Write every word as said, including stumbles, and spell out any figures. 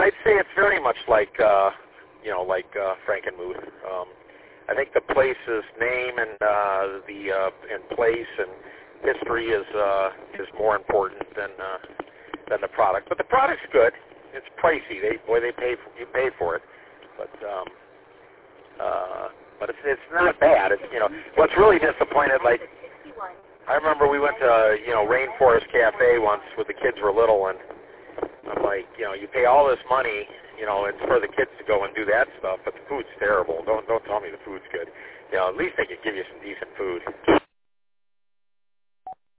I'd say it's very much like, uh, you know, like uh, Frankenmuth. Um, I think the place's name and uh, the uh, and place and history is uh, is more important than uh, than the product. But the product's good. It's pricey. They boy, they pay for, you pay for it. But um, uh, but it's it's not bad. It's you know what's really disappointed. Like I remember we went to you know Rainforest Cafe once when the kids were little, and I'm like, you know, you pay all this money, you know, it's for the kids to go and do that stuff, but the food's terrible. Don't don't tell me the food's good. You know, at least they could give you some decent food.